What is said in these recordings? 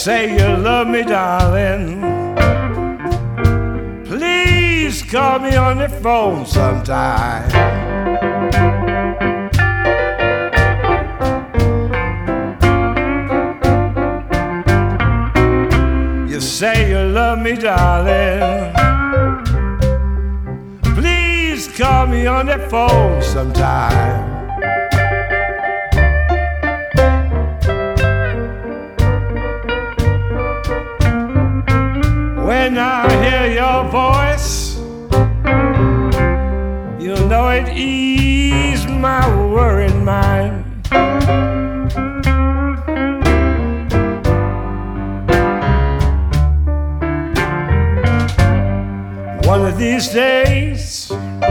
say you love me, darling. Please call me on the phone sometime. You say you love me, darling. Please call me on the phone sometime. When I hear your voice, you know it eases my worried mind. One of these days,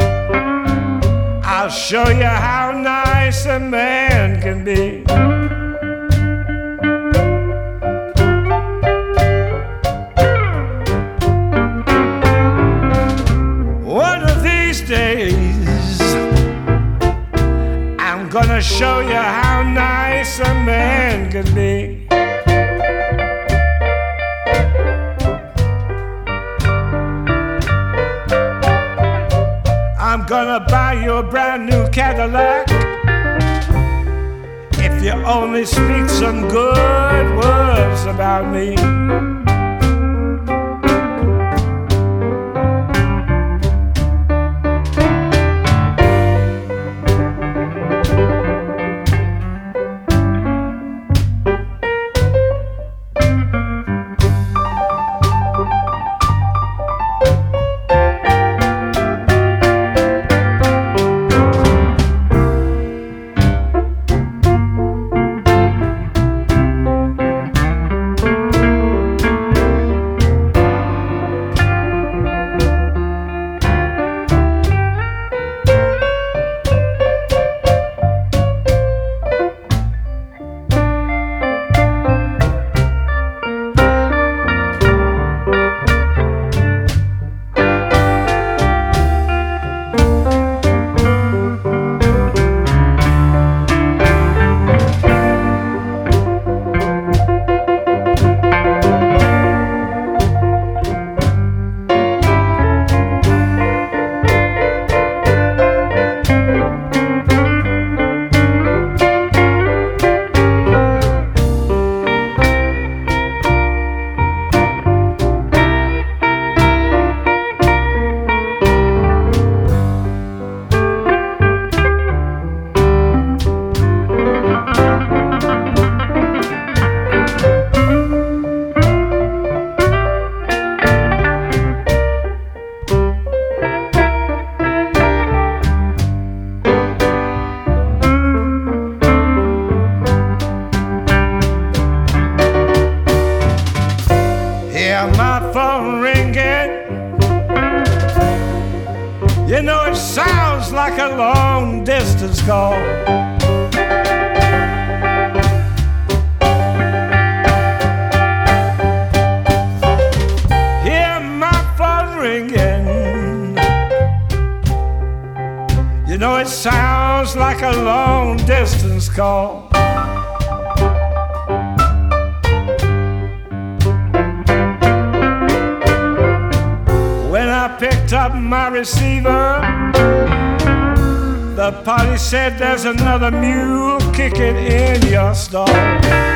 I'll show you how nice a man can be. One of these days, I'm gonna show you how nice a man can be. I'm gonna buy you a brand new Cadillac if you only speak some good words about me. My phone ringing, you know it sounds like a long distance call. Hear my phone ringing, you know it sounds like a long distance call. I picked up my receiver. The party said there's another mule kicking in your stall.